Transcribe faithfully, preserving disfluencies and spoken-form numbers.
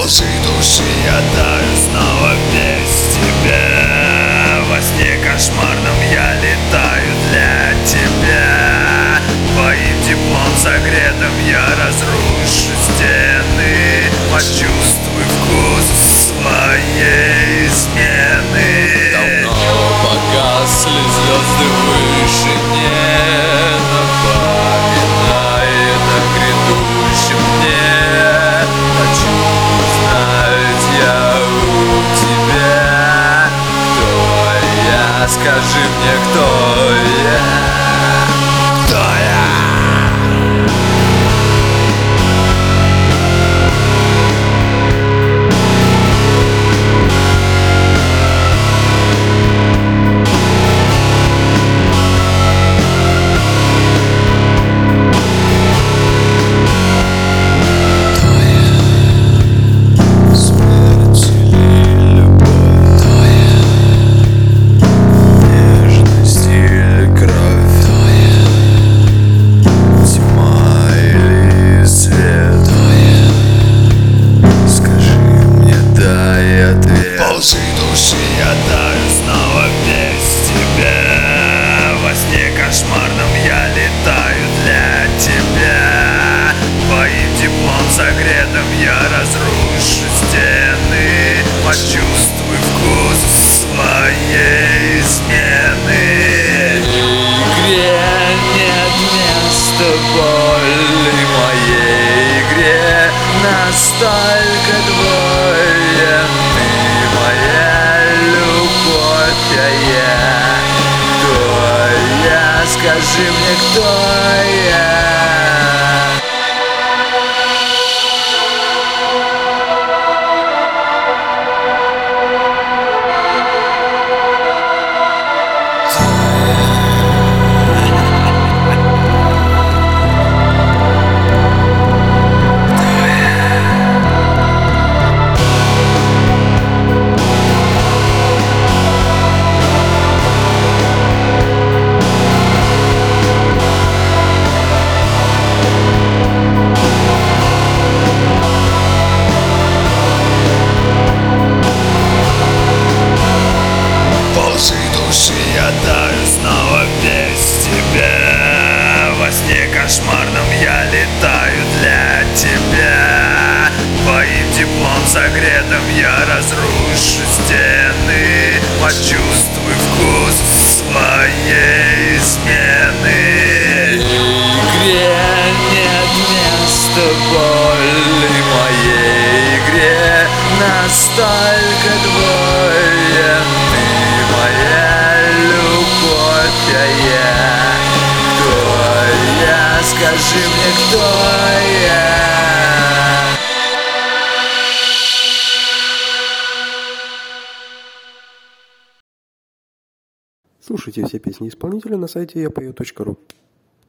лжи души я таю снова без тебя. Во сне кошмарном я летаю для тебя. Твоим теплом согретым я разрушу стены. Почувствуй вкус своей измены. Давно погасли звезды в вышине, напоминает о грядущем дне. Хочу узнать я у тебя, кто я, скажи мне, кто я. Кто я? По лжи души я таю снова без тебя. Во сне кошмарном я летаю для тебя. Твоим теплом согретым я разрушу стены. Почувствуй вкус своей измены. Игре нет места боли, моей игре настолько двоен. Ты моя любовь, а я кто я? Скажи мне, кто я? Я таю снова без тебя. Во сне кошмарном я летаю для тебя. Твоим теплом согретым я разрушу стены. Почувствуй вкус своей измены. Игре нет места боли, моей игре настолько двоен. Ты моя любовь, а я кто я? Скажи мне, кто я? Слушайте все песни исполнителя на сайте я пою точка ру.